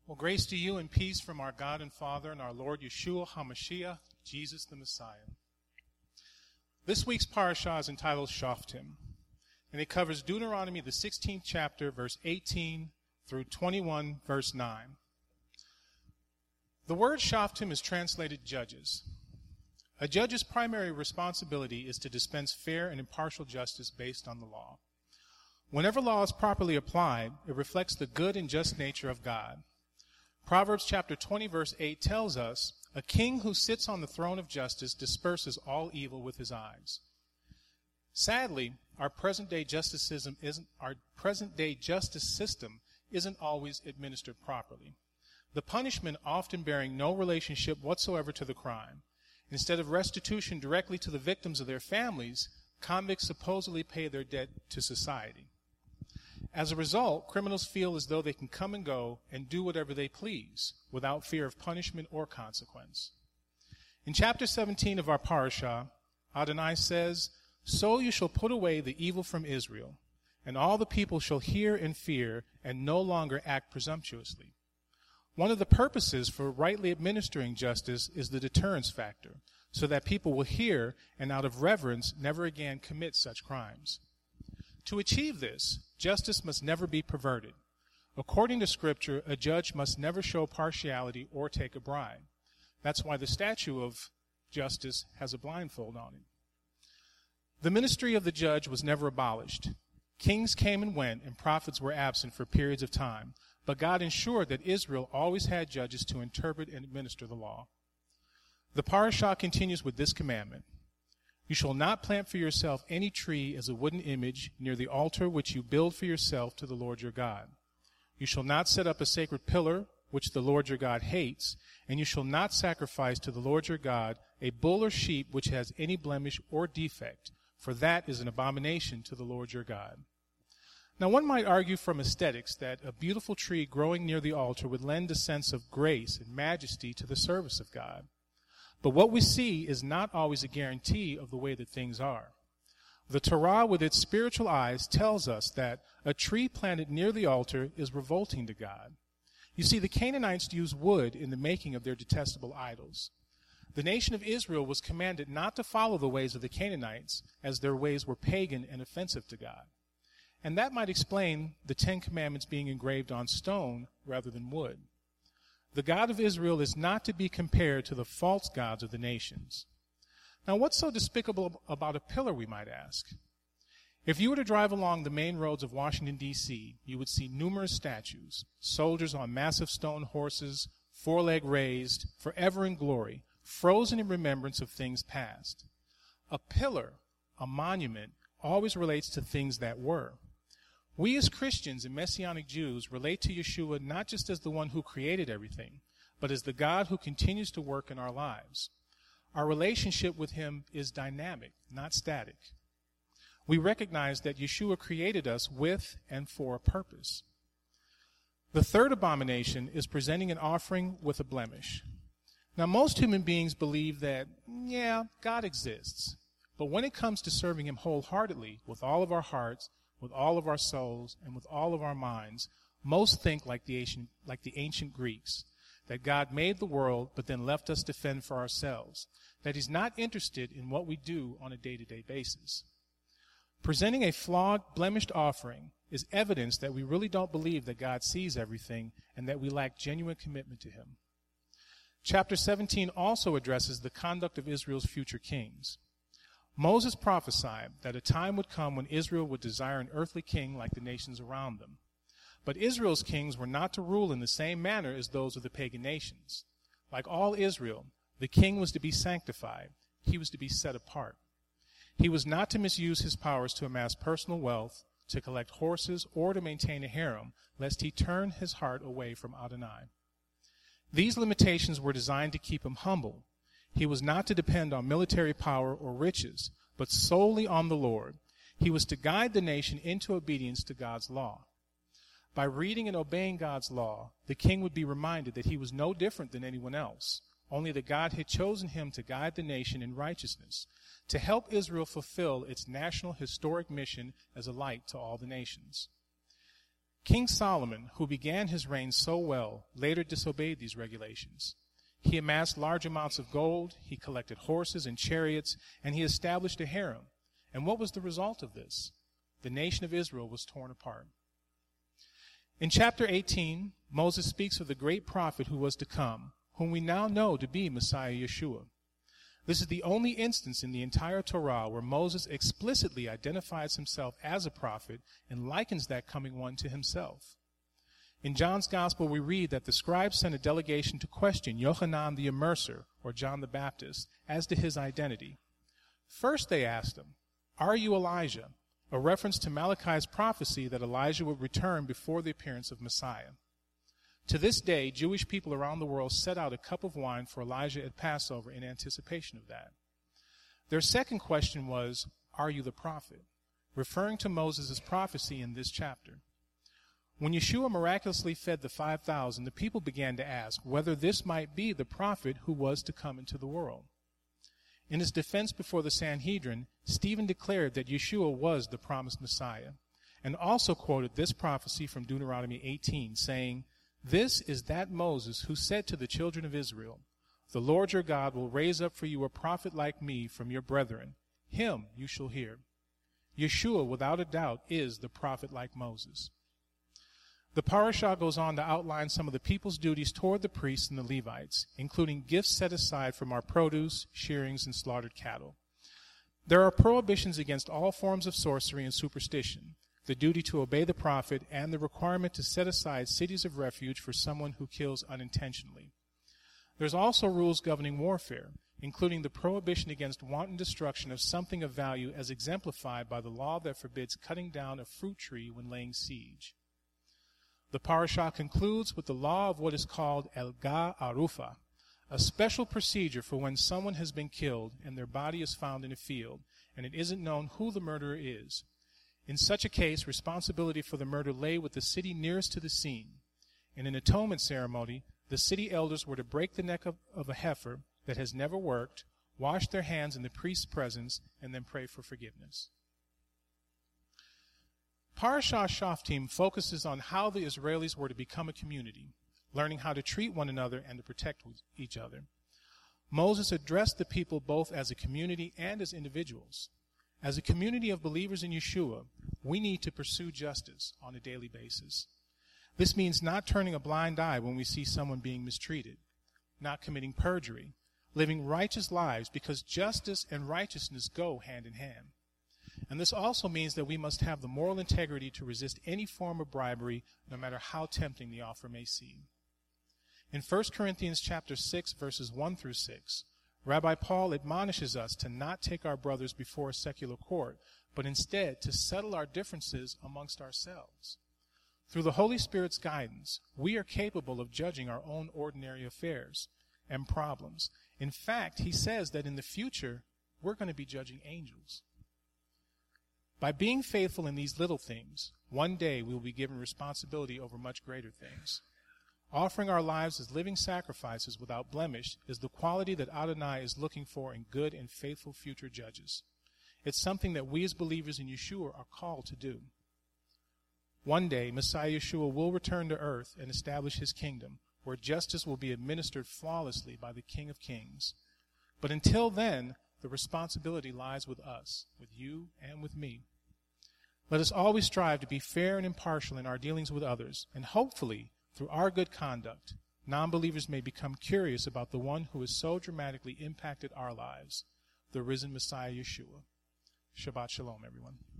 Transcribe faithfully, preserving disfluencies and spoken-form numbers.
Well, grace to you and peace from our God and Father and our Lord Yeshua HaMashiach, Jesus the Messiah. This week's parashah is entitled Shoftim, and it covers Deuteronomy, the sixteenth chapter, verse eighteen through twenty-one, verse nine. The word Shoftim is translated judges. A judge's primary responsibility is to dispense fair and impartial justice based on the law. Whenever law is properly applied, it reflects the good and just nature of God. Proverbs chapter twenty, verse eight tells us, "A king who sits on the throne of justice disperses all evil with his eyes." Sadly, our present-day justice system isn't, our present-day justice system isn't always administered properly. The punishment often bearing no relationship whatsoever to the crime. Instead of restitution directly to the victims of their families, convicts supposedly pay their debt to society. As a result, criminals feel as though they can come and go and do whatever they please without fear of punishment or consequence. In chapter seventeen of our parashah, Adonai says, "So you shall put away the evil from Israel, and all the people shall hear and fear and no longer act presumptuously." One of the purposes for rightly administering justice is the deterrence factor, so that people will hear and out of reverence never again commit such crimes. To achieve this, justice must never be perverted. According to Scripture, a judge must never show partiality or take a bribe. That's why the statue of justice has a blindfold on it. The ministry of the judge was never abolished. Kings came and went, and prophets were absent for periods of time, but God ensured that Israel always had judges to interpret and administer the law. The parashah continues with this commandment: "You shall not plant for yourself any tree as a wooden image near the altar which you build for yourself to the Lord your God. You shall not set up a sacred pillar which the Lord your God hates, and you shall not sacrifice to the Lord your God a bull or sheep which has any blemish or defect, for that is an abomination to the Lord your God." Now, one might argue from aesthetics that a beautiful tree growing near the altar would lend a sense of grace and majesty to the service of God. But what we see is not always a guarantee of the way that things are. The Torah, with its spiritual eyes, tells us that a tree planted near the altar is revolting to God. You see, the Canaanites used wood in the making of their detestable idols. The nation of Israel was commanded not to follow the ways of the Canaanites, as their ways were pagan and offensive to God. And that might explain the Ten Commandments being engraved on stone rather than wood. The God of Israel is not to be compared to the false gods of the nations. Now, what's so despicable about a pillar, we might ask? If you were to drive along the main roads of Washington, D C, you would see numerous statues, soldiers on massive stone horses, foreleg raised, forever in glory, frozen in remembrance of things past. A pillar, a monument, always relates to things that were. We as Christians and Messianic Jews relate to Yeshua not just as the one who created everything, but as the God who continues to work in our lives. Our relationship with him is dynamic, not static. We recognize that Yeshua created us with and for a purpose. The third abomination is presenting an offering with a blemish. Now, most human beings believe that, yeah, God exists. But when it comes to serving him wholeheartedly, with all of our hearts, with all of our souls, and with all of our minds, most think like the ancient, like the ancient Greeks, that God made the world but then left us to fend for ourselves, that he's not interested in what we do on a day-to-day basis. Presenting a flawed, blemished offering is evidence that we really don't believe that God sees everything and that we lack genuine commitment to him. Chapter seventeen also addresses the conduct of Israel's future kings. Moses prophesied that a time would come when Israel would desire an earthly king like the nations around them. But Israel's kings were not to rule in the same manner as those of the pagan nations. Like all Israel, the king was to be sanctified. He was to be set apart. He was not to misuse his powers to amass personal wealth, to collect horses, or to maintain a harem, lest he turn his heart away from Adonai. These limitations were designed to keep him humble. He was not to depend on military power or riches, but solely on the Lord. He was to guide the nation into obedience to God's law. By reading and obeying God's law, the king would be reminded that he was no different than anyone else, only that God had chosen him to guide the nation in righteousness, to help Israel fulfill its national historic mission as a light to all the nations. King Solomon, who began his reign so well, later disobeyed these regulations. He amassed large amounts of gold, he collected horses and chariots, and he established a harem. And what was the result of this? The nation of Israel was torn apart. In chapter eighteen, Moses speaks of the great prophet who was to come, whom we now know to be Messiah Yeshua. This is the only instance in the entire Torah where Moses explicitly identifies himself as a prophet and likens that coming one to himself. In John's Gospel, we read that the scribes sent a delegation to question Yohanan the Immerser, or John the Baptist, as to his identity. First they asked him, "Are you Elijah?" a reference to Malachi's prophecy that Elijah would return before the appearance of Messiah. To this day, Jewish people around the world set out a cup of wine for Elijah at Passover in anticipation of that. Their second question was, "Are you the prophet?" referring to Moses' prophecy in this chapter. When Yeshua miraculously fed the five thousand, the people began to ask whether this might be the prophet who was to come into the world. In his defense before the Sanhedrin, Stephen declared that Yeshua was the promised Messiah, and also quoted this prophecy from Deuteronomy eighteen, saying, "This is that Moses who said to the children of Israel, 'The Lord your God will raise up for you a prophet like me from your brethren. Him you shall hear.'" Yeshua, without a doubt, is the prophet like Moses. The parashah goes on to outline some of the people's duties toward the priests and the Levites, including gifts set aside from our produce, shearings, and slaughtered cattle. There are prohibitions against all forms of sorcery and superstition, the duty to obey the prophet, and the requirement to set aside cities of refuge for someone who kills unintentionally. There's also rules governing warfare, including the prohibition against wanton destruction of something of value as exemplified by the law that forbids cutting down a fruit tree when laying siege. The parashah concludes with the law of what is called el-ga arufa, a special procedure for when someone has been killed and their body is found in a field, and it isn't known who the murderer is. In such a case, responsibility for the murder lay with the city nearest to the scene. In an atonement ceremony, the city elders were to break the neck of, of a heifer that has never worked, wash their hands in the priest's presence, and then pray for forgiveness. Parashah Shoftim focuses on how the Israelis were to become a community, learning how to treat one another and to protect each other. Moses addressed the people both as a community and as individuals. As a community of believers in Yeshua, we need to pursue justice on a daily basis. This means not turning a blind eye when we see someone being mistreated, not committing perjury, living righteous lives because justice and righteousness go hand in hand. And this also means that we must have the moral integrity to resist any form of bribery, no matter how tempting the offer may seem. In First Corinthians chapter six, verses one through six, Rabbi Paul admonishes us to not take our brothers before a secular court, but instead to settle our differences amongst ourselves. Through the Holy Spirit's guidance, we are capable of judging our own ordinary affairs and problems. In fact, he says that in the future, we're going to be judging angels. By being faithful in these little things, one day we will be given responsibility over much greater things. Offering our lives as living sacrifices without blemish is the quality that Adonai is looking for in good and faithful future judges. It's something that we as believers in Yeshua are called to do. One day, Messiah Yeshua will return to earth and establish his kingdom, where justice will be administered flawlessly by the King of Kings. But until then, the responsibility lies with us, with you and with me. Let us always strive to be fair and impartial in our dealings with others, and hopefully, through our good conduct, non-believers may become curious about the one who has so dramatically impacted our lives, the risen Messiah Yeshua. Shabbat Shalom, everyone.